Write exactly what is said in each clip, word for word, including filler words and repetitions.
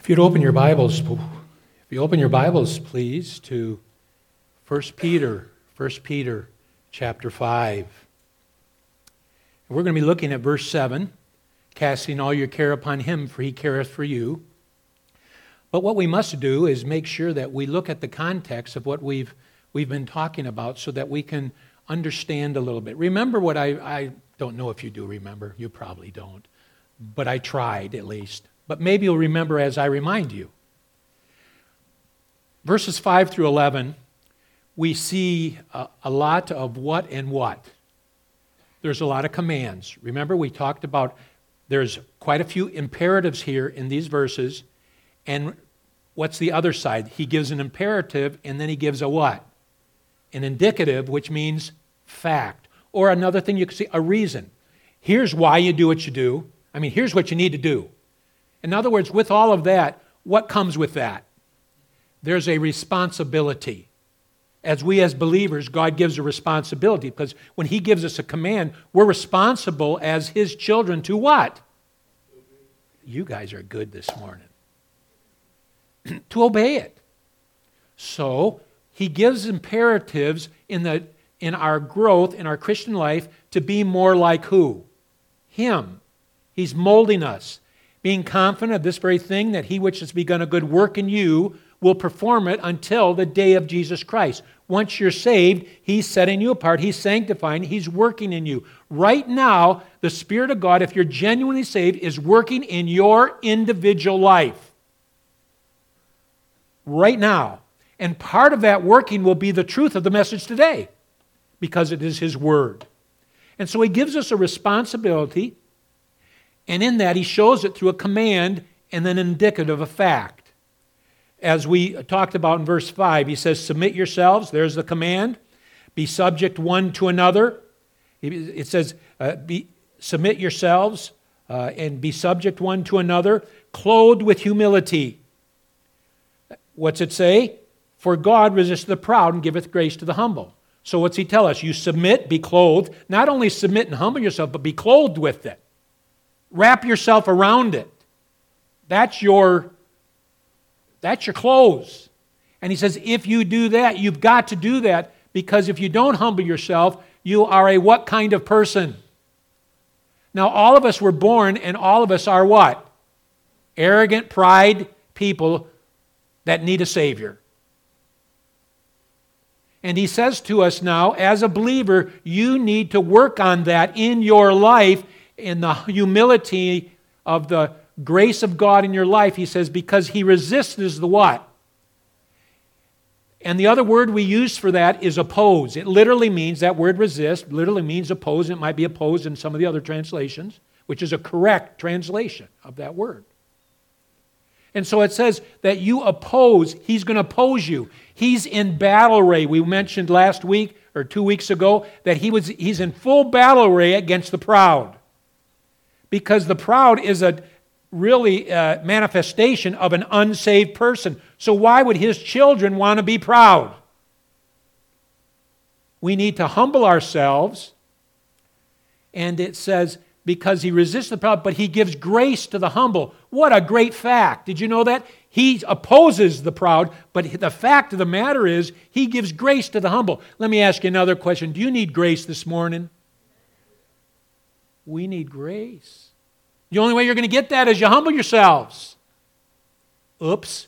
If you'd open your Bibles, if you open your Bibles, please, to First Peter, First Peter chapter five. We're going to be looking at verse seven, casting all your care upon him, for he careth for you. But what we must do is make sure that we look at the context of what we've we've been talking about so that we can understand a little bit. Remember what I, I don't know if you do remember, you probably don't, but I tried at least. But maybe you'll remember as I remind you. Verses five through eleven, we see a, a lot of what and what. There's a lot of commands. Remember, we talked about there's quite a few imperatives here in these verses. And what's the other side? He gives an imperative, and then he gives a what? An indicative, which means fact. Or another thing you can see, a reason. Here's why you do what you do. I mean, here's what you need to do. In other words, with all of that, what comes with that? There's a responsibility. As we as believers, God gives a responsibility because when he gives us a command, we're responsible as his children to what? You guys are good this morning. To obey it. So, he gives imperatives in the in our growth, in our Christian life, to be more like who? Him. He's molding us. Being confident of this very thing, that he which has begun a good work in you will perform it until the day of Jesus Christ. Once you're saved, he's setting you apart, he's sanctifying, he's working in you. Right now, the Spirit of God, if you're genuinely saved, is working in your individual life. Right now. And part of that working will be the truth of the message today, because it is his word. And so he gives us a responsibility. And in that, he shows it through a command and then indicative of fact. As we talked about in verse five, he says, submit yourselves. There's the command. Be subject one to another. It says, uh, be, submit yourselves uh, and be subject one to another, clothed with humility. What's it say? For God resists the proud and giveth grace to the humble. So what's he tell us? You submit, be clothed. Not only submit and humble yourself, but be clothed with it. Wrap yourself around it. That's your, that's your clothes. And he says, if you do that, you've got to do that, because if you don't humble yourself, you are a what kind of person? Now, all of us were born, and all of us are what? Arrogant, pride people that need a Savior. And he says to us now, as a believer, you need to work on that in your life, in the humility of the grace of God in your life. He says, because he resists is the what? And the other word we use for that is oppose. It literally means, that word resist, literally means oppose. It might be opposed in some of the other translations, which is a correct translation of that word. And so it says that you oppose, he's going to oppose you. He's in battle array. We mentioned last week or two weeks ago that he was he's in full battle array against the proud. Because the proud is a really uh, manifestation of an unsaved person. So why would his children want to be proud? We need to humble ourselves. And it says, because he resists the proud, but he gives grace to the humble. What a great fact. Did you know that? He opposes the proud, but the fact of the matter is, he gives grace to the humble. Let me ask you another question. Do you need grace this morning? We need grace. The only way you're going to get that is you humble yourselves. Oops.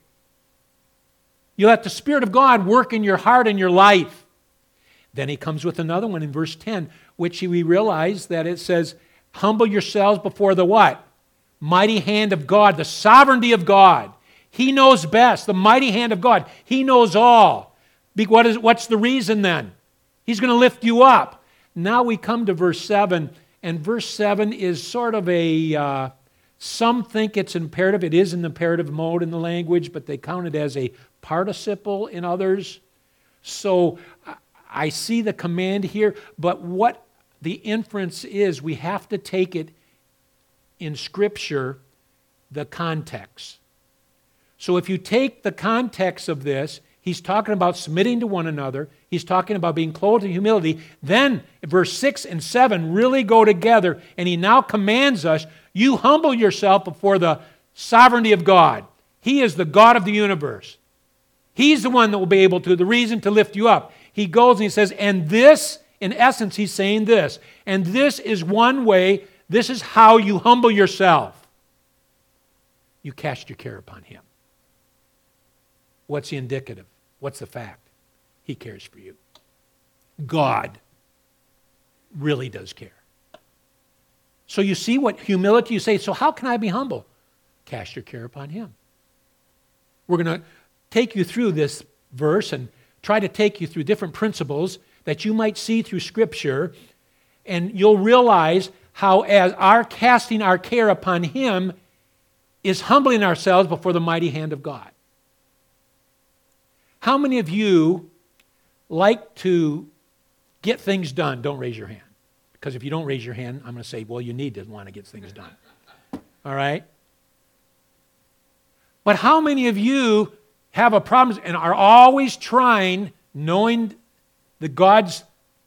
You let the Spirit of God work in your heart and your life. Then he comes with another one in verse ten, which we realize that it says, humble yourselves before the what? Mighty hand of God, the sovereignty of God. He knows best, the mighty hand of God. He knows all. What is, what's the reason then? He's going to lift you up. Now we come to verse seven, and verse seven is sort of a, uh, some think it's imperative. It is in imperative mode in the language, but they count it as a participle in others. So I see the command here, but what the inference is, we have to take it in Scripture, the context. So if you take the context of this, he's talking about submitting to one another. He's talking about being clothed in humility. Then verse six and seven really go together, and he now commands us, you humble yourself before the sovereignty of God. He is the God of the universe. He's the one that will be able to, the reason to lift you up. He goes and he says, and this, in essence, he's saying this, and this is one way, this is how you humble yourself. You cast your care upon him. What's the indicative? What's the fact? He cares for you. God really does care. So you see what humility, you say, so how can I be humble? Cast your care upon him. We're going to take you through this verse and try to take you through different principles that you might see through Scripture, and you'll realize how as our casting our care upon him is humbling ourselves before the mighty hand of God. How many of you like to get things done? Don't raise your hand. Because if you don't raise your hand, I'm going to say, well, you need to want to get things done. All right? But how many of you have a problem and are always trying, knowing that God's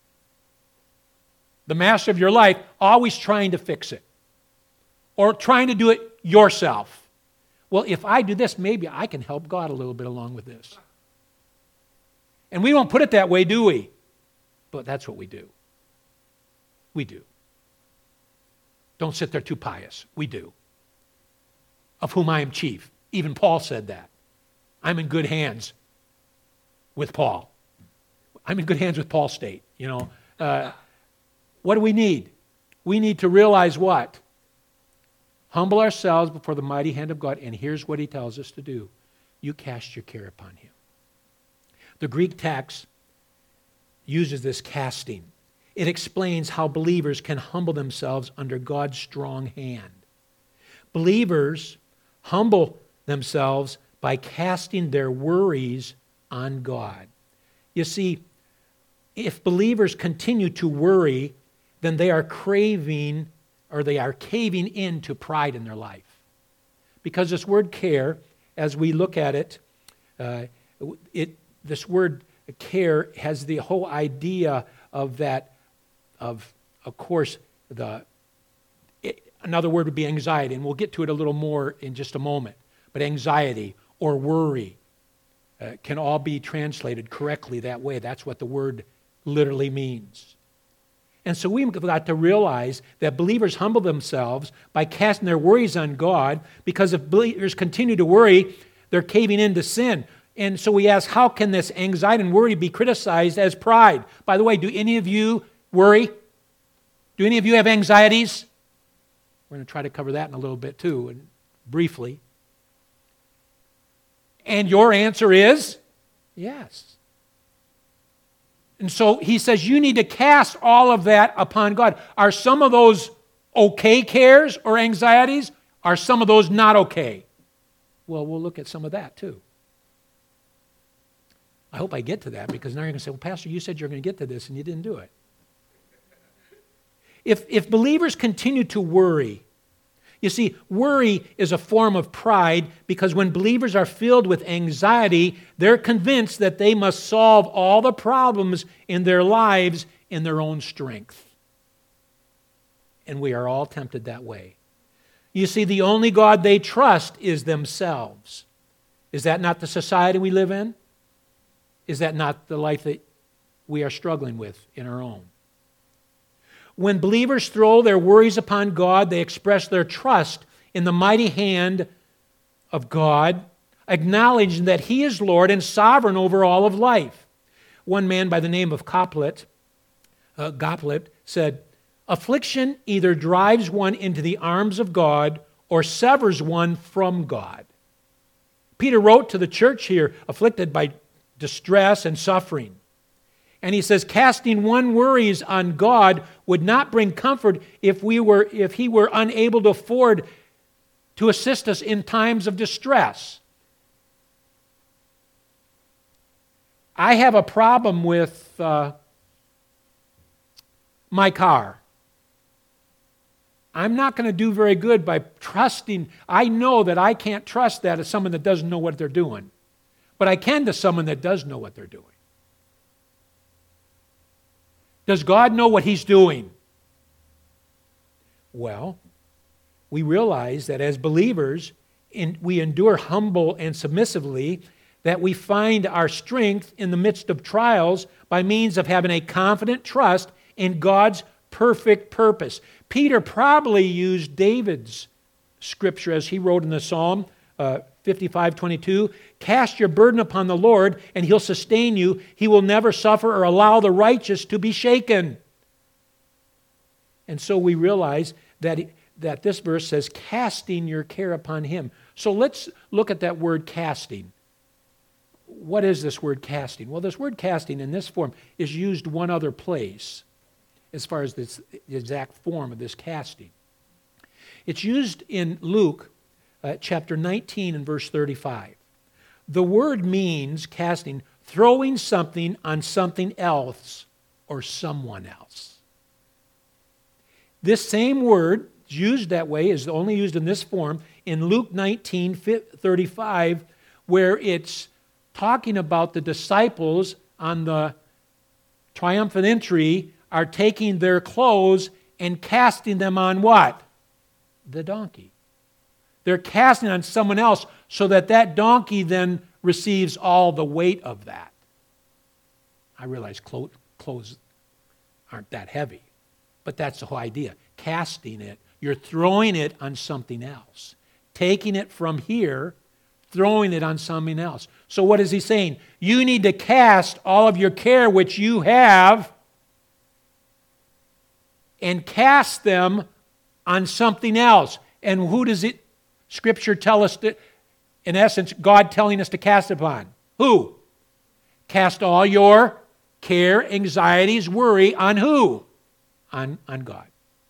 the master of your life, always trying to fix it? Or trying to do it yourself? Well, if I do this, maybe I can help God a little bit along with this. And we don't put it that way, do we? But that's what we do. We do. Don't sit there too pious. We do. Of whom I am chief. Even Paul said that. I'm in good hands with Paul. I'm in good hands with Paul State. You know, uh, what do we need? We need to realize what? Humble ourselves before the mighty hand of God. And here's what he tells us to do. You cast your care upon him. The Greek text uses this casting. It explains how believers can humble themselves under God's strong hand. Believers humble themselves by casting their worries on God. You see, if believers continue to worry, then they are craving or they are caving into pride in their life. Because this word care, as we look at it, uh, it this word care has the whole idea of that, of, of course, the it, another word would be anxiety, and we'll get to it a little more in just a moment. But anxiety or worry uh, can all be translated correctly that way. That's what the word literally means. And so we've got to realize that believers humble themselves by casting their worries on God, because if believers continue to worry, they're caving into sin. And so we ask, how can this anxiety and worry be criticized as pride? By the way, do any of you worry? Do any of you have anxieties? We're going to try to cover that in a little bit too, and briefly. And your answer is yes. And so he says you need to cast all of that upon God. Are some of those okay cares or anxieties? Are some of those not okay? Well, we'll look at some of that too. I hope I get to that, because now you're going to say, well, Pastor, you said you're going to get to this and you didn't do it. If, if believers continue to worry, you see, worry is a form of pride, because when believers are filled with anxiety, they're convinced that they must solve all the problems in their lives in their own strength. And we are all tempted that way. You see, the only God they trust is themselves. Is that not the society we live in? Is that not the life that we are struggling with in our own? When believers throw their worries upon God, they express their trust in the mighty hand of God, acknowledging that He is Lord and sovereign over all of life. One man by the name of Coplet, uh, Goplet said, affliction either drives one into the arms of God or severs one from God. Peter wrote to the church here, afflicted by distress and suffering. And he says, casting one worries on God would not bring comfort if we were, if He were unable to afford to assist us in times of distress. I have a problem with uh, my car. I'm not going to do very good by trusting. I know that I can't trust that as someone that doesn't know what they're doing. But I can to someone that does know what they're doing. Does God know what He's doing? Well, we realize that as believers, in, we endure humble and submissively, that we find our strength in the midst of trials by means of having a confident trust in God's perfect purpose. Peter probably used David's scripture as he wrote in the Psalm uh, fifty-five twenty-two, cast your burden upon the Lord and He'll sustain you. He will never suffer or allow the righteous to be shaken. And so we realize that, that this verse says, casting your care upon Him. So let's look at that word casting. What is this word casting? Well, this word casting in this form is used one other place as far as this, the exact form of this casting. It's used in Luke uh, chapter nineteen and verse thirty-five. The word means casting, throwing something on something else or someone else. This same word, used that way, is only used in this form in Luke nineteen thirty-five, where it's talking about the disciples on the triumphant entry are taking their clothes and casting them on what? The donkey. They're casting on someone else so that that donkey then receives all the weight of that. I realize clo- clothes aren't that heavy, but that's the whole idea. Casting it, you're throwing it on something else. Taking it from here, throwing it on something else. So what is he saying? You need to cast all of your care which you have and cast them on something else. And who does it, Scripture tell us that, in essence, God telling us to cast upon? Who? Cast all your care, anxieties, worry on who? On, on God.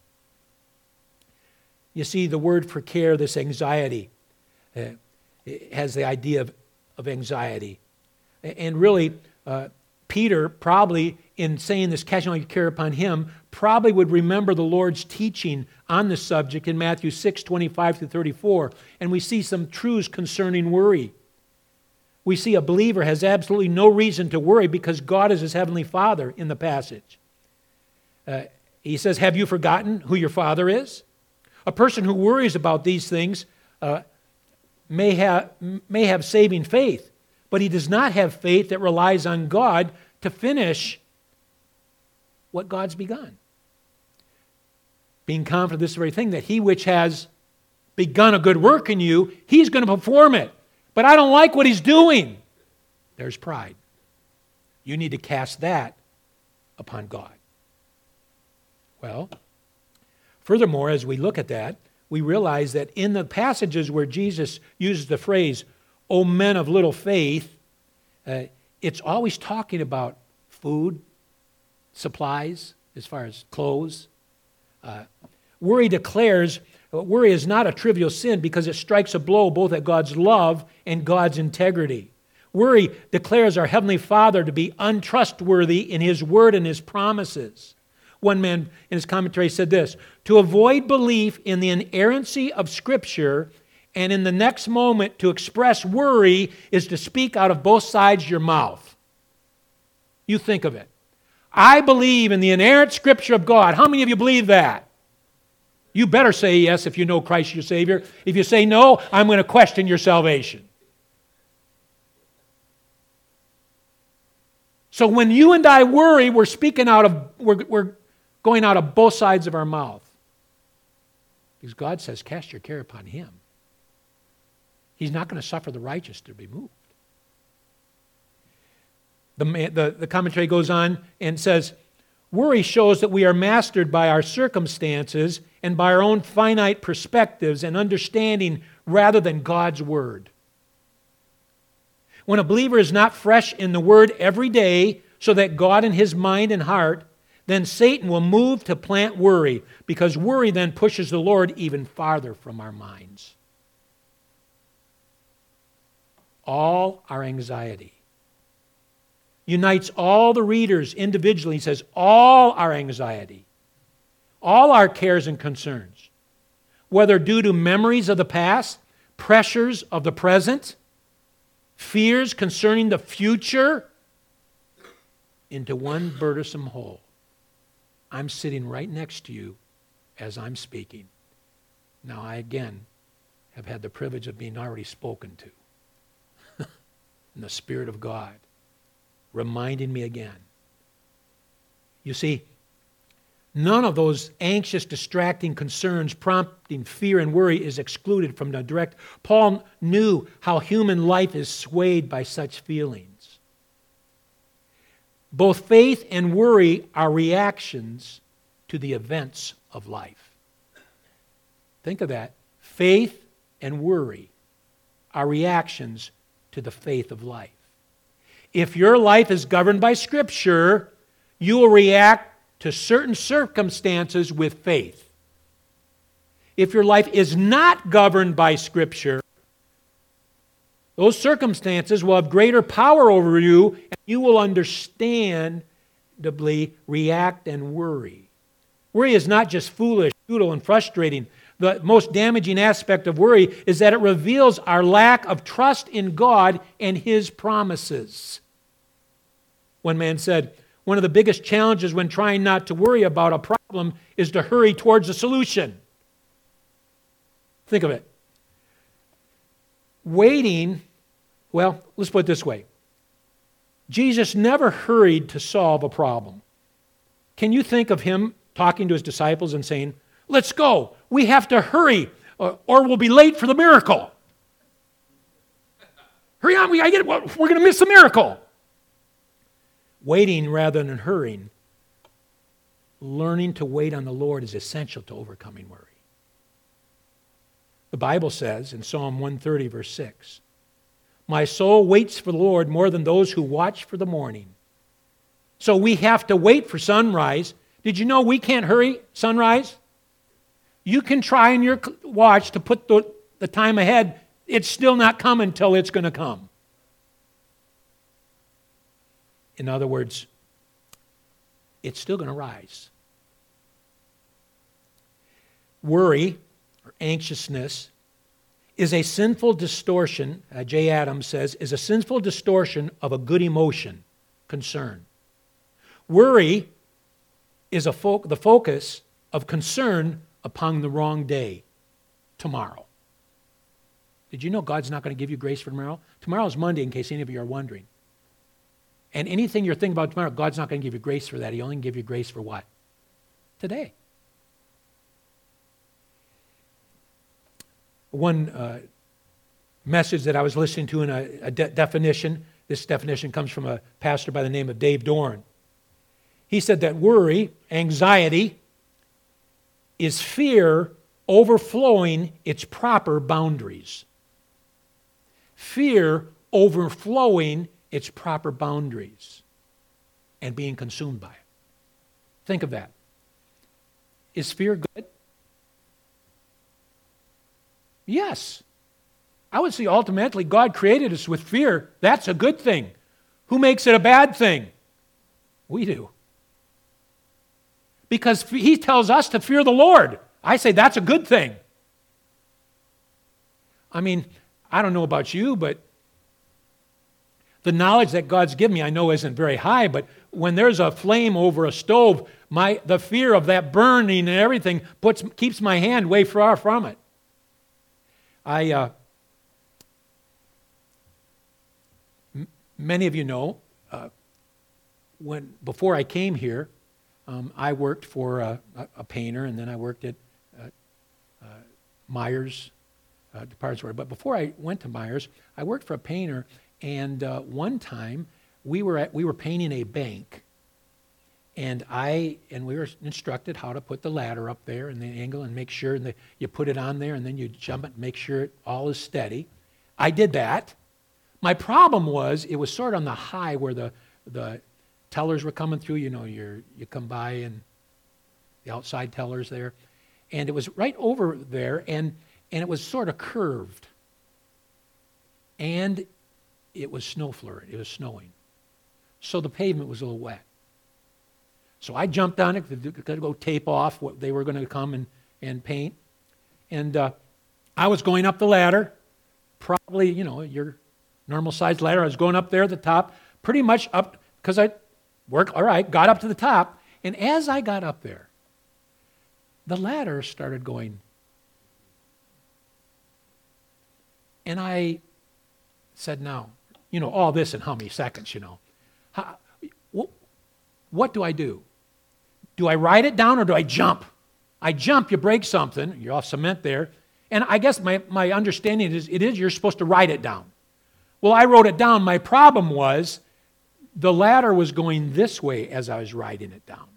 You see, the word for care, this anxiety, uh, it has the idea of, of anxiety. And really, uh, Peter probably, in saying this, casting all your care upon Him, probably would remember the Lord's teaching on the subject in Matthew six, twenty-five through thirty-four. And we see some truths concerning worry. We see a believer has absolutely no reason to worry because God is his heavenly Father in the passage. Uh, he says, have you forgotten who your Father is? A person who worries about these things uh, may have, may have saving faith, but he does not have faith that relies on God to finish what God's begun. Being confident of this very thing, that He which has begun a good work in you, He's going to perform it. But I don't like what He's doing. There's pride. You need to cast that upon God. Well, furthermore, as we look at that, we realize that in the passages where Jesus uses the phrase, O men of little faith, uh, it's always talking about food, supplies, as far as clothes. Uh, worry declares, worry is not a trivial sin because it strikes a blow both at God's love and God's integrity. Worry declares our Heavenly Father to be untrustworthy in His word and His promises. One man in his commentary said this, to avoid belief in the inerrancy of Scripture and in the next moment to express worry is to speak out of both sides of your mouth. You think of it. I believe in the inerrant Scripture of God. How many of you believe that? You better say yes if you know Christ your Savior. If you say no, I'm going to question your salvation. So when you and I worry, we're speaking out of, we're, we're going out of both sides of our mouth. Because God says, cast your care upon Him. He's not going to suffer the righteous to be moved. The, the, the commentary goes on and says, worry shows that we are mastered by our circumstances and by our own finite perspectives and understanding rather than God's Word. When a believer is not fresh in the Word every day so that God in his mind and heart, then Satan will move to plant worry because worry then pushes the Lord even farther from our minds. All our anxiety unites all the readers individually. He says, all our anxiety, all our cares and concerns, whether due to memories of the past, pressures of the present, fears concerning the future, into one burdensome whole. I'm sitting right next to you as I'm speaking. Now, I again have had the privilege of being already spoken to. In the Spirit of God, reminding me again. You see, none of those anxious, distracting concerns prompting fear and worry is excluded from the direct. Paul knew how human life is swayed by such feelings. Both faith and worry are reactions to the events of life. Think of that. Faith and worry are reactions to the faith of life. If your life is governed by Scripture, you will react to certain circumstances with faith. If your life is not governed by Scripture, those circumstances will have greater power over you, and you will understandably react and worry. Worry is not just foolish, futile, and frustrating. The most damaging aspect of worry is that it reveals our lack of trust in God and His promises. One man said, one of the biggest challenges when trying not to worry about a problem is to hurry towards a solution. Think of it. Waiting, well, let's put it this way. Jesus never hurried to solve a problem. Can you think of Him talking to His disciples and saying, let's go, we have to hurry, or, or we'll be late for the miracle. Hurry on, we gotta get it. We're going to miss the miracle. Waiting rather than hurrying, learning to wait on the Lord is essential to overcoming worry. The Bible says in Psalm one thirty, verse six, my soul waits for the Lord more than those who watch for the morning. So we have to wait for sunrise. Did you know we can't hurry sunrise? You can try in your watch to put the, the time ahead. It's still not coming until it's going to come. In other words, it's still going to rise. Worry, or anxiousness, is a sinful distortion, uh, Jay Adams says, is a sinful distortion of a good emotion, concern. Worry is a fo- the focus of concern upon the wrong day, tomorrow. Did you know God's not going to give you grace for tomorrow? Tomorrow is Monday, in case any of you are wondering. And anything you're thinking about tomorrow, God's not going to give you grace for that. He only can give you grace for what? Today. One uh, message that I was listening to in a, a de- definition, this definition comes from a pastor by the name of Dave Dorn. He said that worry, anxiety, is fear overflowing its proper boundaries. Fear overflowing its proper boundaries and being consumed by it. Think of that. Is fear good? Yes. I would say ultimately God created us with fear. That's a good thing. Who makes it a bad thing? We do. Because He tells us to fear the Lord. I say that's a good thing. I mean, I don't know about you, but the knowledge that God's given me, I know isn't very high, but when there's a flame over a stove, my the fear of that burning and everything puts keeps my hand way far from it. I, uh, m- many of you know, uh, when before I came here, um, I worked for a, a painter, and then I worked at uh, uh, Myers uh, department store. But before I went to Myers, I worked for a painter. And uh, one time, we were at, we were painting a bank, and I and we were instructed how to put the ladder up there and the angle and make sure and the, you put it on there and then you jump it and make sure it all is steady. I did that. My problem was it was sort of on the high where the the tellers were coming through. You know, you you come by and the outside tellers there, and it was right over there, and and it was sort of curved, and it was snow flurried. It was snowing. So the pavement was a little wet. So I jumped on it to go tape off what they were going to come and, and paint. And uh, I was going up the ladder, probably, you know, your normal sized ladder. I was going up there at the top, pretty much up, because I worked, all right, got up to the top. And as I got up there, the ladder started going. And I said, now, you know, all this in how many seconds, you know. How, wh- what do I do? Do I write it down or do I jump? I jump, you break something, you're off cement there. And I guess my, my understanding is it is you're supposed to write it down. Well, I wrote it down. My problem was the ladder was going this way as I was writing it down.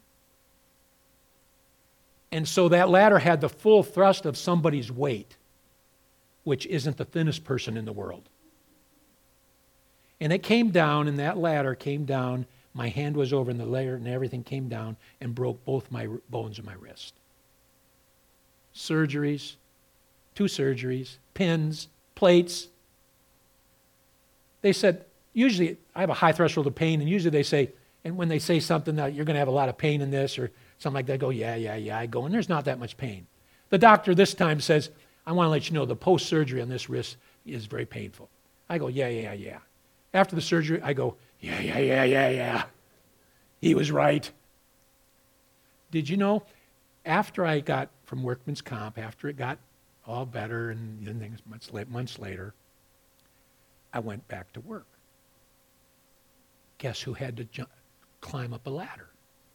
And so that ladder had the full thrust of somebody's weight, which isn't the thinnest person in the world. And it came down, and that ladder came down. My hand was over in the ladder, and everything came down and broke both my bones of my wrist. Surgeries, two surgeries, pins, plates. They said, usually I have a high threshold of pain, and usually they say, and when they say something that you're going to have a lot of pain in this or something like that, I go, yeah, yeah, yeah. I go, and there's not that much pain. The doctor this time says, I want to let you know the post-surgery on this wrist is very painful. I go, yeah, yeah, yeah. After the surgery, I go, yeah, yeah, yeah, yeah, yeah. He was right. Did you know, after I got from workman's comp, after it got all better and things months, months later, I went back to work. Guess who had to jump, climb up a ladder?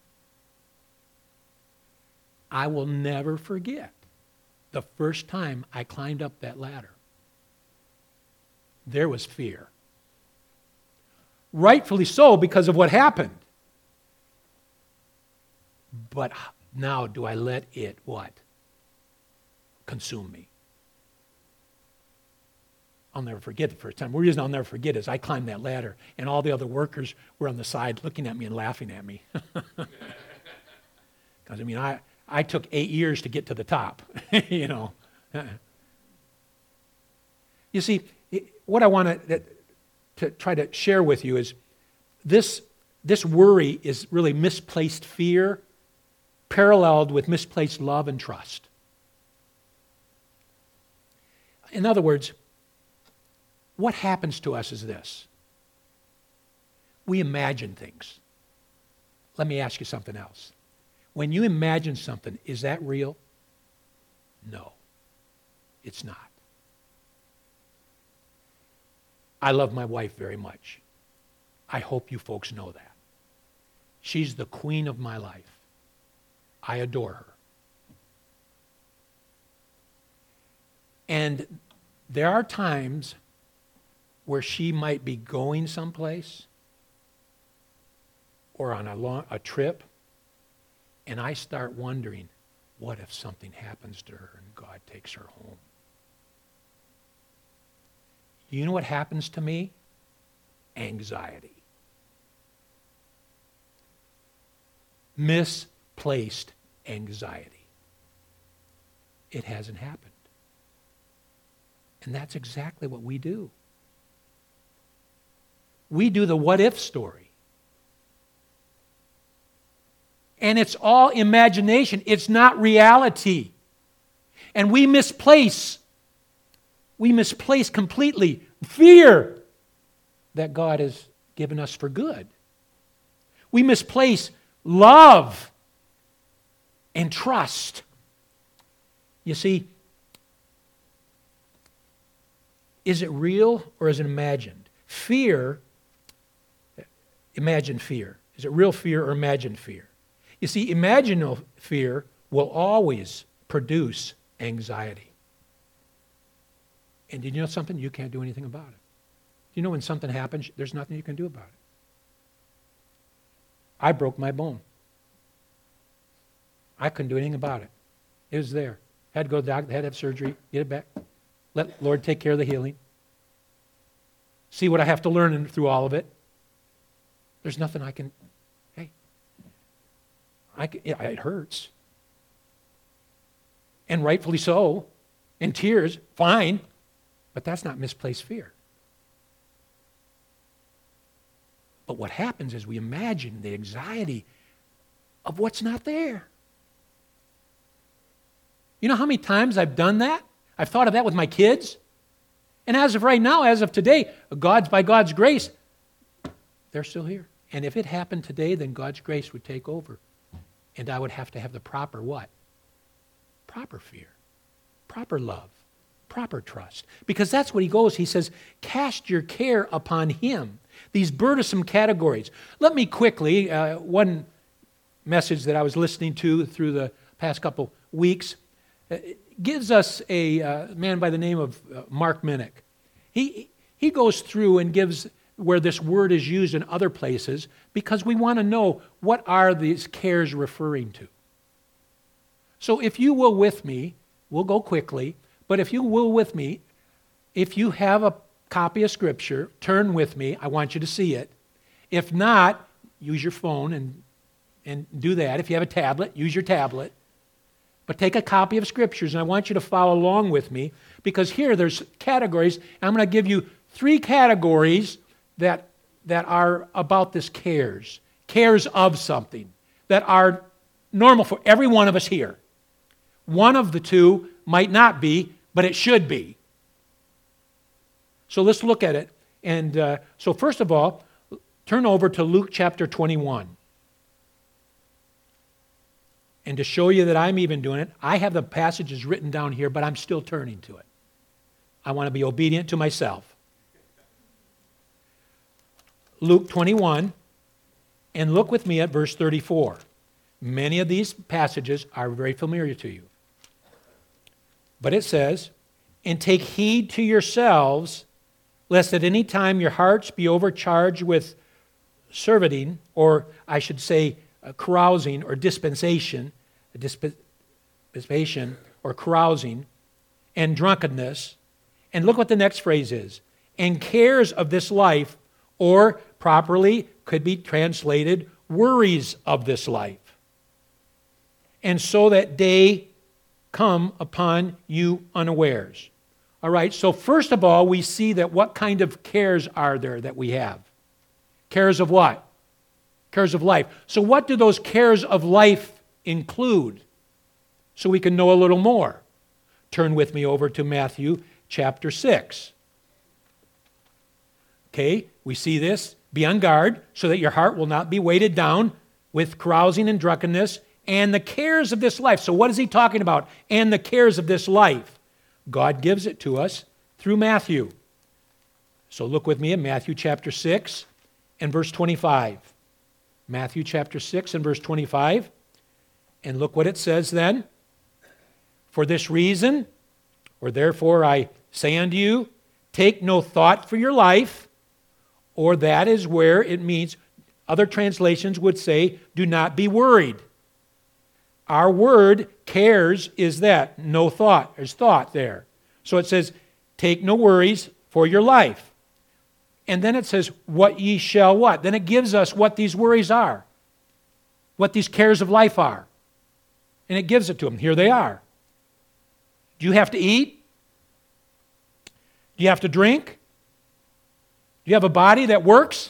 I will never forget the first time I climbed up that ladder. There was fear. Rightfully so, because of what happened. But now do I let it, what? Consume me. I'll never forget the first time. The reason I'll never forget is I climbed that ladder, and all the other workers were on the side looking at me and laughing at me. Because, I mean, I, I took eight years to get to the top, you know. You see, what I want to, to try to share with you is this, this worry is really misplaced fear paralleled with misplaced love and trust. In other words, what happens to us is this. We imagine things. Let me ask you something else. When you imagine something, is that real? No, it's not. I love my wife very much. I hope you folks know that. She's the queen of my life. I adore her. And there are times where she might be going someplace or on a long a trip, and I start wondering, what if something happens to her and God takes her home? You know what happens to me? Anxiety. Misplaced anxiety. It hasn't happened. And that's exactly what we do. We do the what if story. And it's all imagination. It's not reality. And we misplace, we misplace completely fear that God has given us for good. We misplace love and trust. You see, is it real or is it imagined? Fear, imagine fear. Is it real fear or imagined fear? You see, imaginal fear will always produce anxiety. And did you know something? You can't do anything about it. You know when something happens, there's nothing you can do about it. I broke my bone. I couldn't do anything about it. It was there. Had to go to the doctor, had to have surgery, get it back. Let the Lord take care of the healing. See what I have to learn through all of it. There's nothing I can, hey, I can, yeah, it hurts. And rightfully so. And tears, fine. But that's not misplaced fear. But what happens is we imagine the anxiety of what's not there. You know how many times I've done that? I've thought of that with my kids. And as of right now, as of today, God's by God's grace, they're still here. And if it happened today, then God's grace would take over. And I would have to have the proper what? Proper fear, proper love, proper trust. Because that's what he goes. He says, cast your care upon him. These burdensome categories. Let me quickly, uh, one message that I was listening to through the past couple weeks uh, gives us a uh, man by the name of uh, Mark Minnick. He, he goes through and gives where this word is used in other places because we want to know what are these cares referring to. So if you will with me, we'll go quickly, but if you will with me, if you have a copy of Scripture, turn with me. I want you to see it. If not, use your phone and, and do that. If you have a tablet, use your tablet. But take a copy of Scriptures, and I want you to follow along with me because here there's categories. And I'm going to give you three categories that, that are about this cares, cares of something, that are normal for every one of us here. One of the two might not be, but it should be. So let's look at it. And uh, so first of all, turn over to Luke chapter twenty-one. And to show you that I'm even doing it, I have the passages written down here, but I'm still turning to it. I want to be obedient to myself. Luke twenty-one, and look with me at verse thirty-four. Many of these passages are very familiar to you. But it says, and take heed to yourselves, lest at any time your hearts be overcharged with surfeiting, or I should say uh, carousing or dispensation, disp- dispensation or carousing, and drunkenness. And look what the next phrase is. And cares of this life, or properly could be translated worries of this life. And so that day come upon you unawares. All right, so first of all, we see that what kind of cares are there that we have? Cares of what? Cares of life. So what do those cares of life include? So we can know a little more. Turn with me over to Matthew chapter six. Okay, we see this. Be on guard so that your heart will not be weighted down with carousing and drunkenness and the cares of this life. So what is he talking about? And the cares of this life. God gives it to us through Matthew. So look with me at Matthew chapter six and verse twenty-five. Matthew chapter six and verse twenty-five. And look what it says then. For this reason, or therefore I say unto you, take no thought for your life, or that is where it means, other translations would say, do not be worried. Our word, cares, is that. No thought. There's thought there. So it says, take no worries for your life. And then it says, what ye shall what? Then it gives us what these worries are. What these cares of life are. And it gives it to them. Here they are. Do you have to eat? Do you have to drink? Do you have a body that works?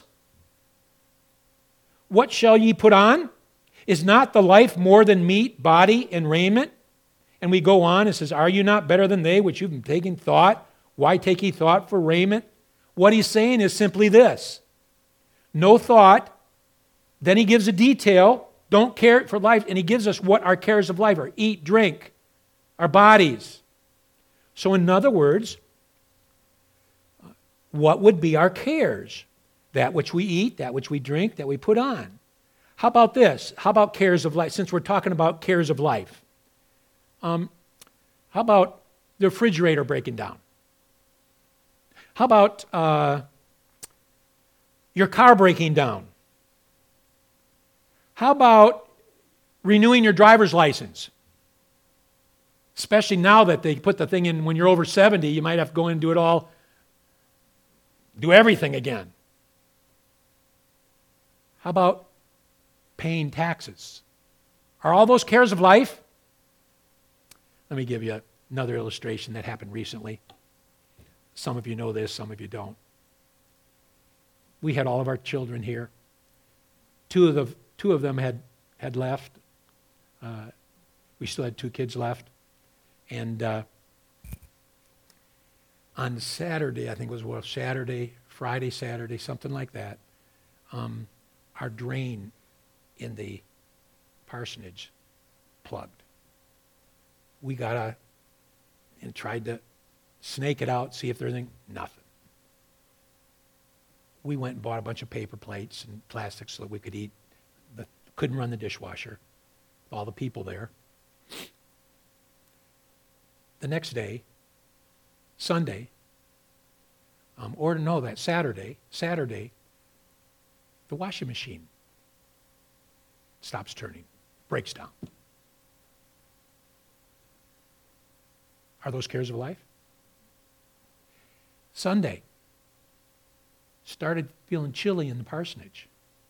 What shall ye put on? Is not the life more than meat, body, and raiment? And we go on, it says, are you not better than they which you've been taking thought? Why take ye thought for raiment? What he's saying is simply this. No thought. Then he gives a detail. Don't care for life. And he gives us what our cares of life are. Eat, drink, our bodies. So in other words, what would be our cares? That which we eat, that which we drink, that we put on. How about this? How about cares of life? Since we're talking about cares of life. Um, how about the refrigerator breaking down? How about uh, your car breaking down? How about renewing your driver's license? Especially now that they put the thing in when you're over seventy, you might have to go in and do it all, do everything again. How about paying taxes? Are all those cares of life? Let me give you another illustration that happened recently. Some of you know this, some of you don't. We had all of our children here. Two of the two of them had had left. Uh, we still had two kids left, and uh, on Saturday, I think it was well Saturday, Friday, Saturday, something like that. Um, our drain in the parsonage plugged. We got a and tried to snake it out, see if there's anything. Nothing. We went and bought a bunch of paper plates and plastic so that we could eat, but couldn't run the dishwasher. All the people there. The next day, Sunday, um, or no, that Saturday, Saturday, the washing machine stops turning, breaks down. Are those cares of life? Sunday, started feeling chilly in the parsonage.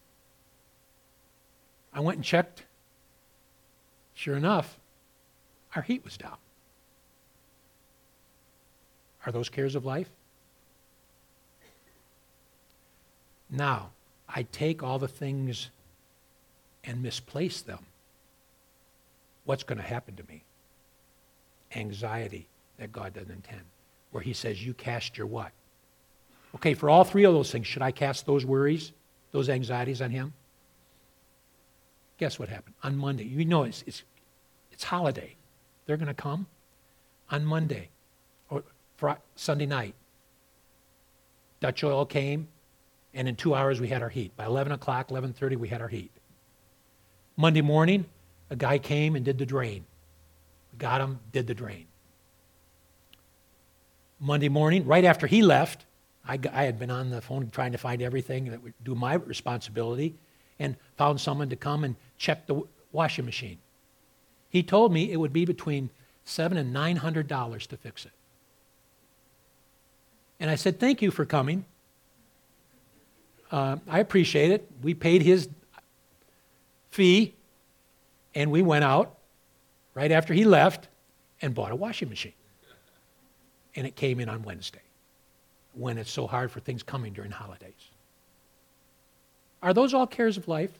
I went and checked. Sure enough, our heat was down. Are those cares of life? Now, I take all the things and misplace them. What's going to happen to me? Anxiety that God doesn't intend. Where he says, you cast your what? Okay, for all three of those things, should I cast those worries, those anxieties on him? Guess what happened? On Monday, you know it's it's, it's holiday. They're going to come on Monday or Friday, Sunday night. Dutch Oil came, and in two hours we had our heat. By eleven o'clock, eleven thirty, we had our heat. Monday morning, a guy came and did the drain. We got him, did the drain. Monday morning, right after he left, I, I had been on the phone trying to find everything that would do my responsibility and found someone to come and check the washing machine. He told me it would be between seven and nine hundred dollars to fix it. And I said, thank you for coming. Uh, I appreciate it. We paid his fee, and we went out right after he left and bought a washing machine. And it came in on Wednesday, when it's so hard for things coming during holidays. Are those all cares of life?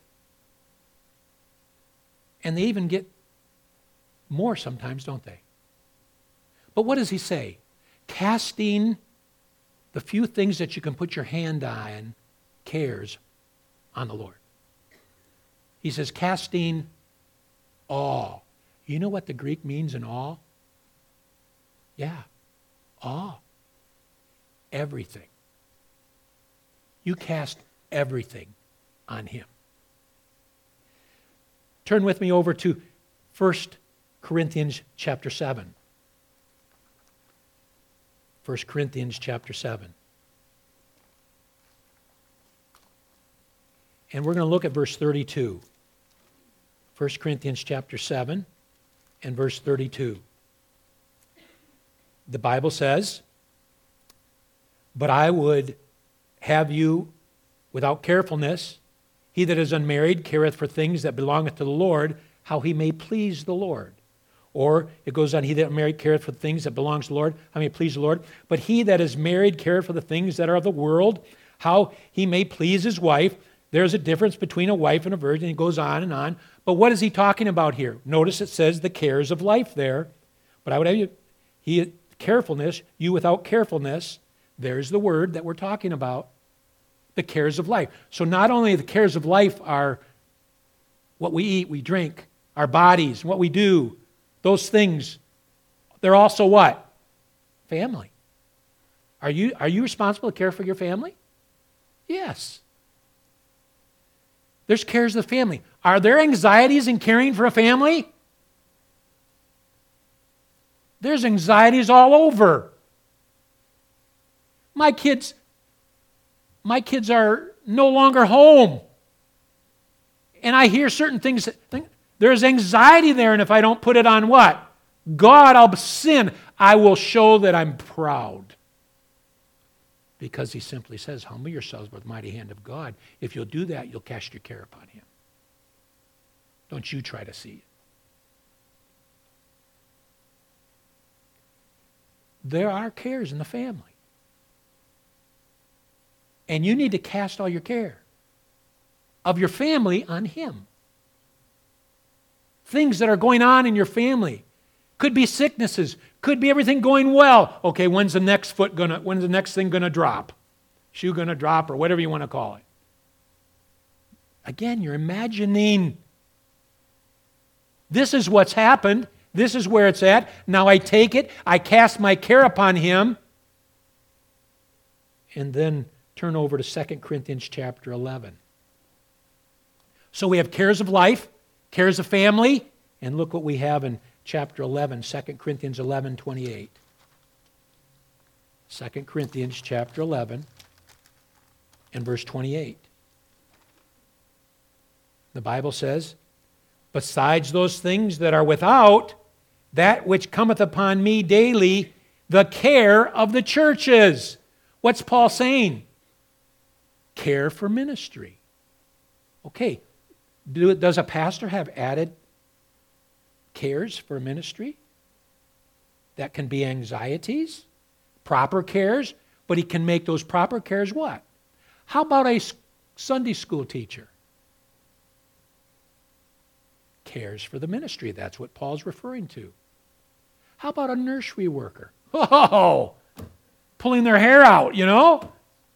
And they even get more sometimes, don't they? But what does he say? Casting the few things that you can put your hand on, cares, on the Lord. He says, casting all. You know what the Greek means in all? Yeah, all. Everything. You cast everything on him. Turn with me over to First Corinthians chapter seven. First Corinthians chapter seven. And we're going to look at verse thirty-two. First Corinthians chapter seven and verse thirty-two. The Bible says, but I would have you without carefulness. He that is unmarried careth for things that belongeth to the Lord, how he may please the Lord. Or it goes on, he that is married careth for things that belongs to the Lord, how he may please the Lord. But he that is married careth for the things that are of the world, how he may please his wife. There's a difference between a wife and a virgin. He goes on and on. But what is he talking about here? Notice it says the cares of life there. But I would have you, he, carefulness, you without carefulness, there's the word that we're talking about. The cares of life. So not only the cares of life are what we eat, we drink, our bodies, what we do, those things, they're also what? Family. Are you, are you responsible to care for your family? Yes. There's cares of the family. Are there anxieties in caring for a family? There's anxieties all over. My kids, my kids are no longer home. And I hear certain things that think, there's anxiety there, and if I don't put it on what? God, I'll sin. I will show that I'm proud. Because he simply says, humble yourselves by the mighty hand of God. If you'll do that, you'll cast your care upon him. Don't you try to see it. There are cares in the family. And you need to cast all your care of your family on him. Things that are going on in your family. Could be sicknesses. Could be everything going well. Okay, when's the next foot gonna, when's the next thing gonna drop? Shoe gonna drop, or whatever you want to call it. Again, you're imagining. This is what's happened. This is where it's at. Now I take it, I cast my care upon him. And then turn over to Second Corinthians chapter eleven. So we have cares of life, cares of family, and look what we have in chapter eleven, Second Corinthians eleven, twenty-eight. Second Corinthians chapter eleven and verse twenty-eight. The Bible says, besides those things that are without, that which cometh upon me daily, the care of the churches. What's Paul saying? Care for ministry. Okay, do, does a pastor have added cares for ministry? That can be anxieties, proper cares, but he can make those proper cares what? How about a Sunday school teacher? Cares for the ministry. That's what Paul's referring to. How about a nursery worker? Oh, pulling their hair out, you know?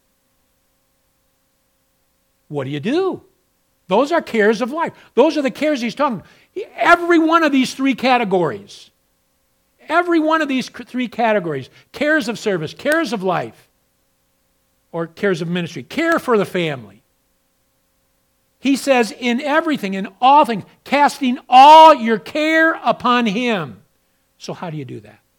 What do you do? Those are cares of life. Those are the cares he's talking about. Every one of these three categories, every one of these three categories, cares of service, cares of life, or cares of ministry, care for the family. He says, in everything, in all things, casting all your care upon him. So how do you do that?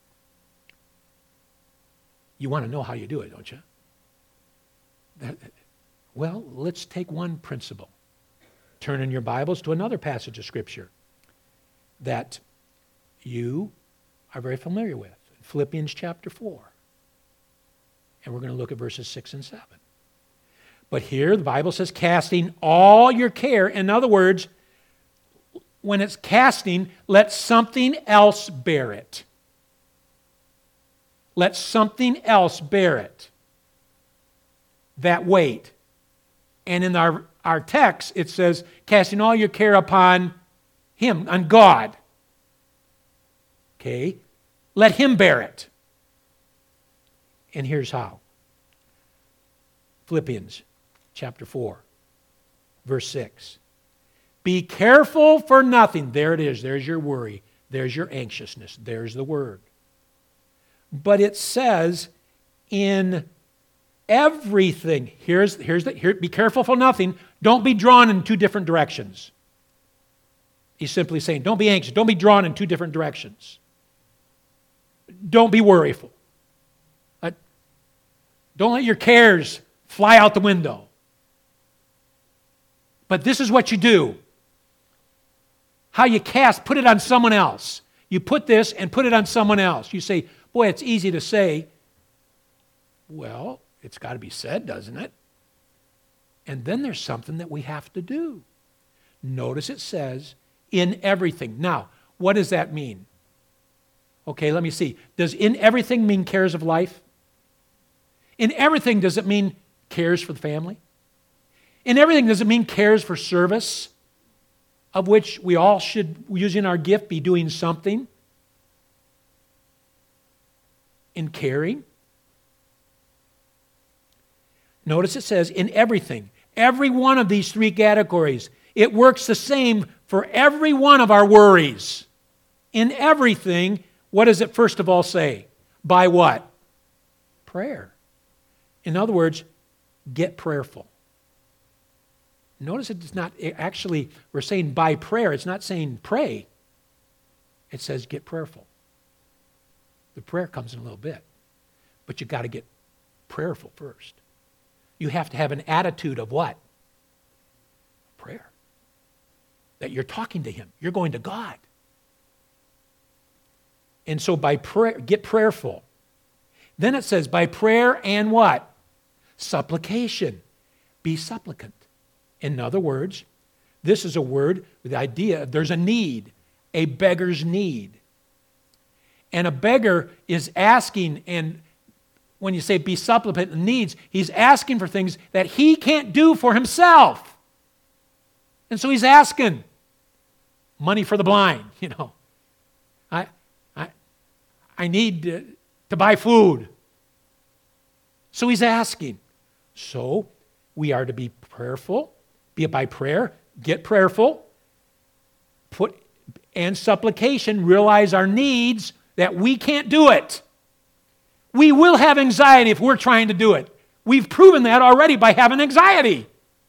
You want to know how you do it, don't you? That, well, let's take one principle. Turn in your Bibles to another passage of Scripture that you are very familiar with. Philippians chapter four. And we're going to look at verses six and seven. But here the Bible says, casting all your care. In other words, when it's casting, let something else bear it. Let something else bear it. That weight. And in our, our text, it says, casting all your care upon him, on God. Okay? Let him bear it. And here's how. Philippians chapter four, verse six. Be careful for nothing. There it is. There's your worry. There's your anxiousness. There's the word. But it says, in everything, here's, here's the, here, be careful for nothing. Don't be drawn in two different directions. He's simply saying, don't be anxious. Don't be drawn in two different directions. Don't be worryful. Uh, don't let your cares fly out the window. But this is what you do. How you cast, put it on someone else. You put this and put it on someone else. You say, boy, it's easy to say. Well, it's got to be said, doesn't it? And then there's something that we have to do. Notice it says, in everything. Now, what does that mean? Okay, let me see. Does in everything mean cares of life? In everything, does it mean cares for the family? In everything, does it mean cares for service, of which we all should, using our gift, be doing something in caring? Notice it says, in everything. Every one of these three categories. It works the same for every one of our worries. In everything, what does it first of all say? By what? Prayer. In other words, get prayerful. Notice it's not actually, we're saying by prayer. It's not saying pray. It says get prayerful. The prayer comes in a little bit. But you've got to get prayerful first. You have to have an attitude of what? Prayer. That you're talking to him. You're going to God. And so by prayer, get prayerful. Then it says by prayer and what? Supplication. Be supplicant. In other words, this is a word with the idea there's a need, a beggar's need. And a beggar is asking, and when you say be supplicant and needs, he's asking for things that he can't do for himself. And so he's asking money for the blind, you know. I I I need to, to buy food. So he's asking. So we are to be prayerful. Be it by prayer, get prayerful, put and supplication realize our needs, that we can't do it. We will have anxiety if we're trying to do it. We've proven that already by having anxiety.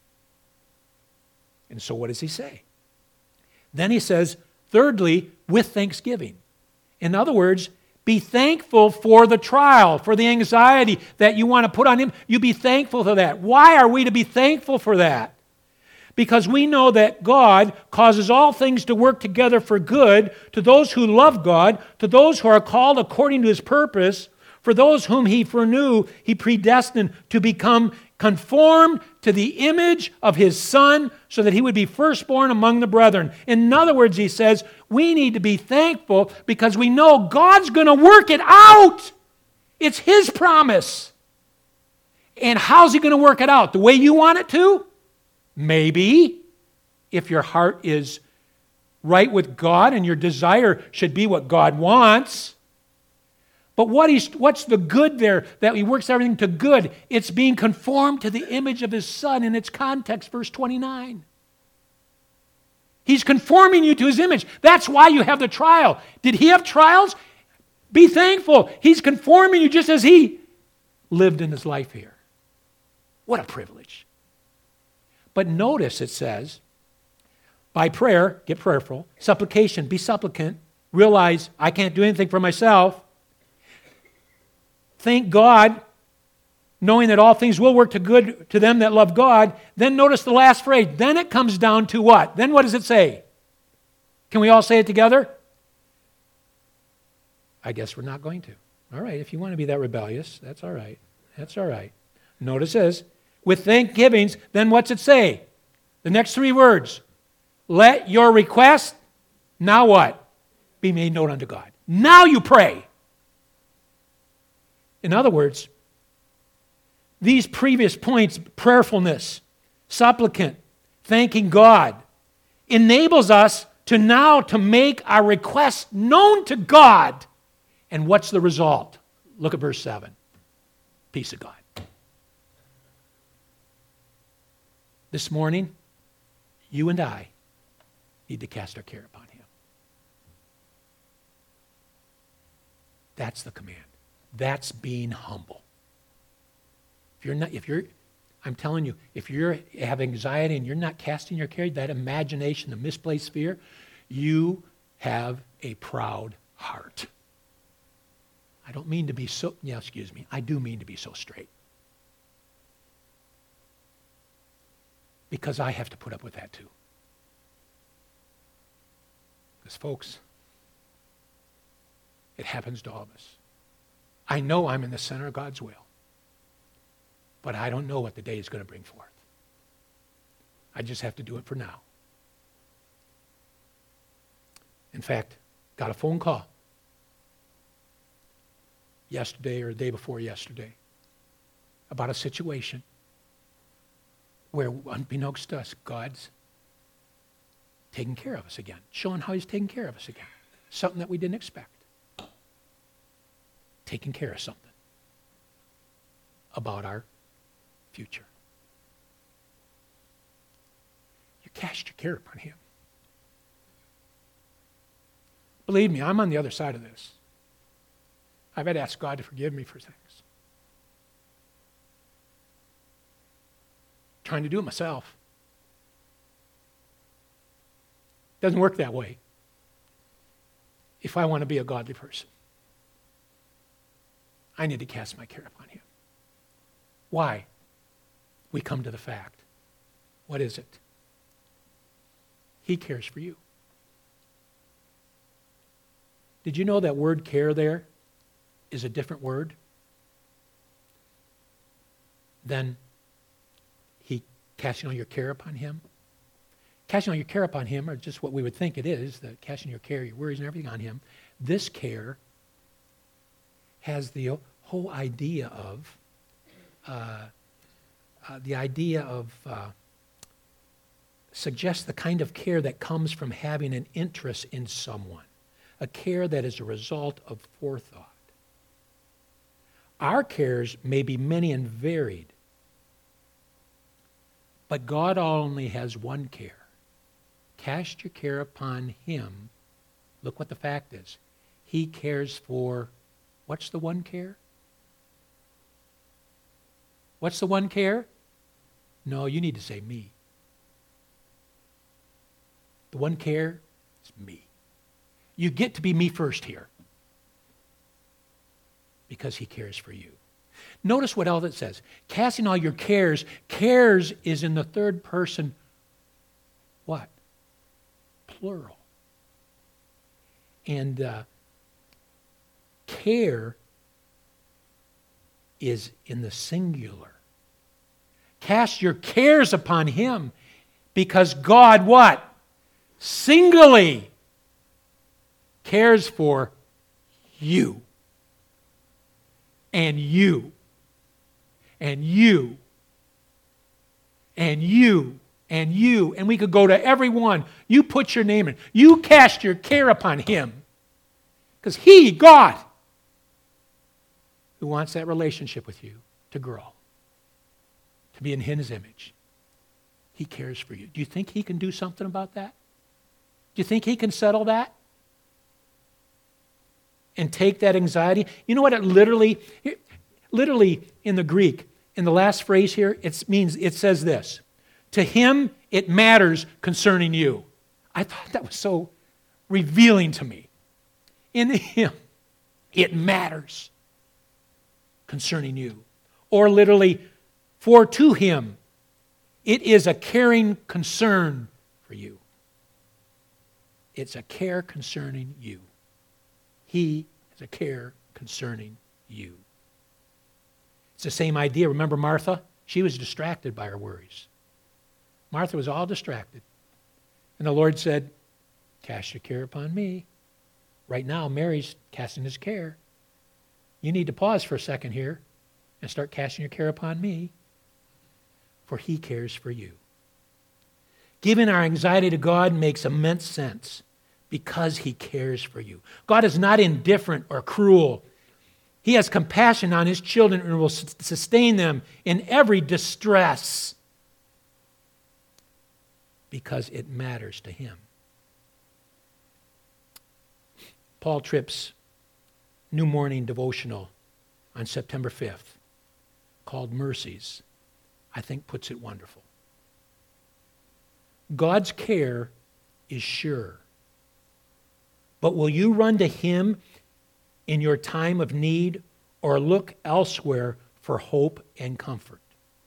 And so what does he say? Then he says, thirdly, with thanksgiving. In other words, be thankful for the trial, for the anxiety that you want to put on him. You be thankful for that. Why are we to be thankful for that? Because we know that God causes all things to work together for good to those who love God, to those who are called according to his purpose. For those whom he foreknew, he predestined to become conformed to the image of his Son, so that he would be firstborn among the brethren. In other words, he says, we need to be thankful because we know God's going to work it out. It's his promise. And how's he going to work it out? The way you want it to? Maybe, if your heart is right with God and your desire should be what God wants. But what he's, what's the good there that he works everything to good? It's being conformed to the image of his Son in its context, verse twenty-nine. He's conforming you to his image. That's why you have the trial. Did he have trials? Be thankful. He's conforming you just as he lived in his life here. What a privilege. But notice it says, by prayer, get prayerful, supplication, be supplicant, realize I can't do anything for myself. Thank God, knowing that all things will work to good to them that love God. Then notice the last phrase. Then it comes down to what? Then what does it say? Can we all say it together? I guess we're not going to. All right, if you want to be that rebellious, that's all right. That's all right. Notice this. With thanksgivings, then what's it say? The next three words. Let your request, now what? Be made known unto God. Now you pray. In other words, these previous points, prayerfulness, supplicant, thanking God, enables us to now to make our requests known to God. And what's the result? Look at verse seven. Peace of God. This morning, you and I need to cast our care upon him. That's the command. That's being humble. If you're not, if you're, I'm telling you, if you have anxiety and you're not casting your care, that imagination, the misplaced fear, you have a proud heart. I don't mean to be so, yeah, excuse me, I do mean to be so straight. Because I have to put up with that too. Because folks, it happens to all of us. I know I'm in the center of God's will, but I don't know what the day is going to bring forth. I just have to do it for now. In fact, got a phone call yesterday or the day before yesterday about a situation where, unbeknownst to us, God's taking care of us again, showing how he's taking care of us again. Something that we didn't expect. Taking care of something about our future. You cast your care upon him. Believe me, I'm on the other side of this. I've had to ask God to forgive me for things. Trying to do it myself. Doesn't work that way if I want to be a godly person. I need to cast my care upon him. Why? We come to the fact. What is it? He cares for you. Did you know that word care there is a different word than he casting all your care upon him? Casting all your care upon him, or just what we would think it is, the casting your care, your worries and everything on him. This care has the whole idea of, uh, uh, the idea of, uh, suggests the kind of care that comes from having an interest in someone, a care that is a result of forethought. Our cares may be many and varied, but God only has one care. Cast your care upon him look what the fact is. He cares for, what's the one care? What's the one care? No, you need to say me. The one care is me. You get to be me first here because he cares for you. Notice what else it says. Casting all your cares. Cares is in the third person. What? Plural. And uh, care is in the singular. Cast your cares upon him because God what? Singly cares for you. And you. And you. And you. And you. And we could go to everyone. You put your name in. You cast your care upon him. Because he, God, who wants that relationship with you to grow, to be in his image, he cares for you. Do you think he can do something about that? Do you think he can settle that? And take that anxiety? You know what it literally, literally in the Greek, in the last phrase here, it means, it says this. To him it matters concerning you. I thought that was so revealing to me. In him it matters concerning you. Or literally, for to him it is a caring concern for you. It's a care concerning you. He has a care concerning you. It's the same idea. Remember Martha? She was distracted by her worries. Martha was all distracted. And the Lord said, cast your care upon me. Right now, Mary's casting his care. You need to pause for a second here and start casting your care upon me, for he cares for you. Giving our anxiety to God makes immense sense because he cares for you. God is not indifferent or cruel. He has compassion on his children and will sustain them in every distress because it matters to him. Paul Tripp's New Morning Devotional on September fifth, called Mercies, I think puts it wonderful. God's care is sure. But will you run to him in your time of need or look elsewhere for hope and comfort?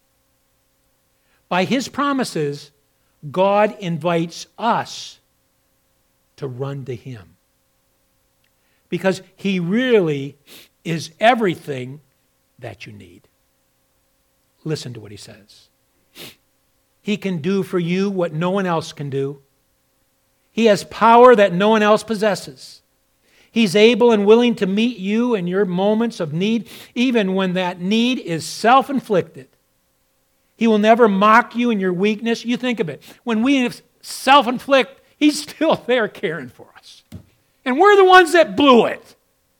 By his promises, God invites us to run to him. Because he really is everything that you need. Listen to what he says. He can do for you what no one else can do. He has power that no one else possesses. He's able and willing to meet you in your moments of need, even when that need is self-inflicted. He will never mock you in your weakness. You think of it. When we self-inflict, he's still there caring for us. And we're the ones that blew it.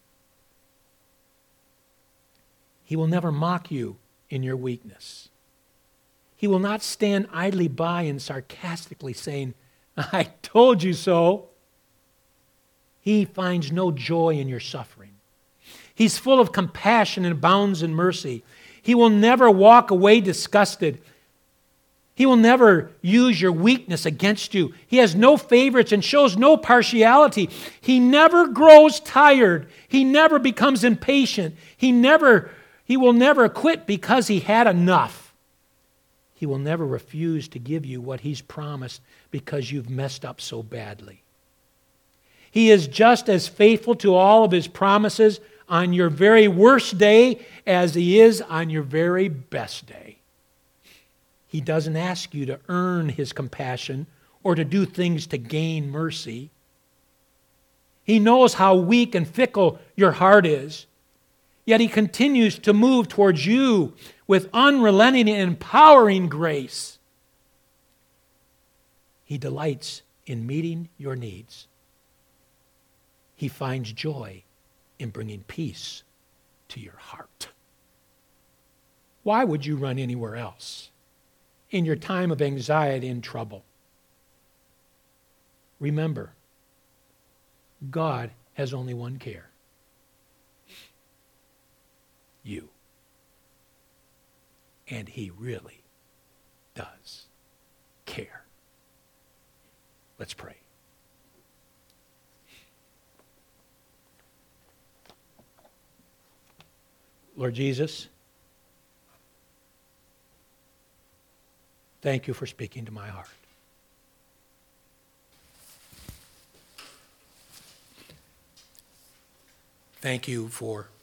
He will never mock you in your weakness. He will not stand idly by and sarcastically saying, I told you so. He finds no joy in your suffering. He's full of compassion and abounds in mercy. He will never walk away disgusted. He will never use your weakness against you. He has no favorites and shows no partiality. He never grows tired. He never becomes impatient. He never, he will never quit because he had enough. He will never refuse to give you what he's promised because you've messed up so badly. He is just as faithful to all of his promises on your very worst day as he is on your very best day. He doesn't ask you to earn his compassion or to do things to gain mercy. He knows how weak and fickle your heart is, yet he continues to move towards you with unrelenting and empowering grace. He delights in meeting your needs. He finds joy in bringing peace to your heart. Why would you run anywhere else in your time of anxiety and trouble? Remember, God has only one care. You. And he really does care. Let's pray. Lord Jesus, thank you for speaking to my heart. Thank you for